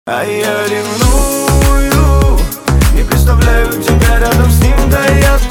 А я ревную, не представляю тебя рядом с ним, да я